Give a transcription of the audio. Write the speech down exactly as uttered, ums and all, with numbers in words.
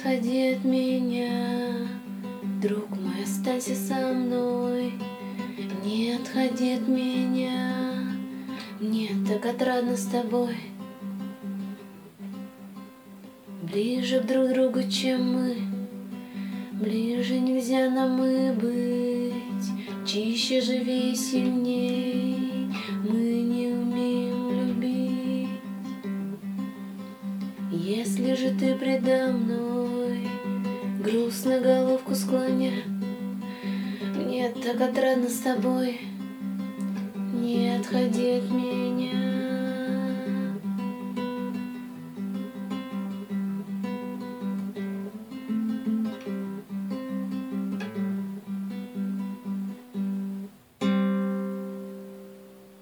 отходи от меня, друг мой, останься со мной. Не отходи от меня, мне так отрадно с тобой. Ближе к друг другу, чем мы, ближе нельзя нам и быть. Чище, живее, сильней мы не умеем любить. Если же ты предо мной грустно головку склоня, мне так отрадно с тобой. Не отходи от меня.